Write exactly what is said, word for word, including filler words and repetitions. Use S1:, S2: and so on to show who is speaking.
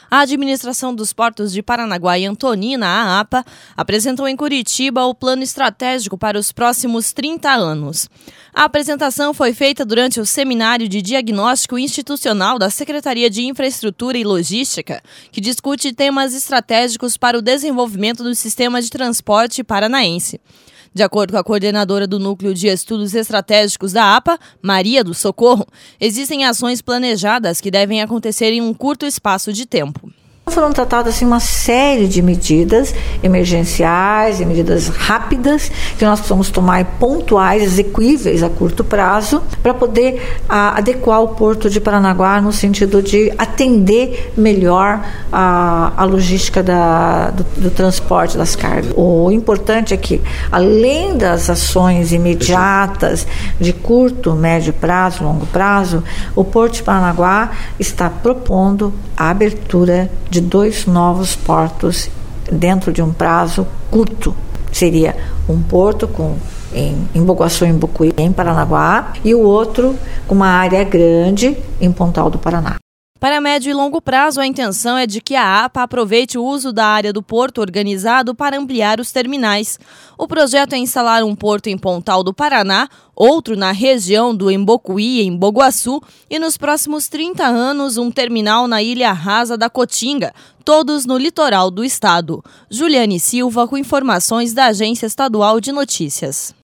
S1: A Administração dos Portos de Paranaguá e Antonina, a APA, apresentou em Curitiba o plano estratégico para os próximos trinta anos. A apresentação foi feita durante o Seminário de Diagnóstico Institucional da Secretaria de Infraestrutura e Logística, que discute temas estratégicos para o desenvolvimento do sistema de transporte paranaense. De acordo com a coordenadora do Núcleo de Estudos Estratégicos da APA, Maria do Socorro, existem ações planejadas que devem acontecer em um curto espaço de tempo.
S2: Foram tratadas assim, uma série de medidas emergenciais e medidas rápidas que nós precisamos tomar pontuais, execuíveis a curto prazo, para poder a, adequar o Porto de Paranaguá no sentido de atender melhor a, a logística da, do, do transporte das cargas. O importante é que, além das ações imediatas de curto, médio prazo, longo prazo, o Porto de Paranaguá está propondo a abertura de dois novos portos dentro de um prazo curto. Seria um porto com, em, em Boguaçu, em Bucuí, em Paranaguá, e o outro com uma área grande em Pontal do Paraná.
S1: Para médio e longo prazo, a intenção é de que a APA aproveite o uso da área do porto organizado para ampliar os terminais. O projeto é instalar um porto em Pontal do Paraná, outro na região do Embocuí, em Boguaçu, e nos próximos trinta anos um terminal na Ilha Rasa da Cotinga, todos no litoral do estado. Juliane Silva com informações da Agência Estadual de Notícias.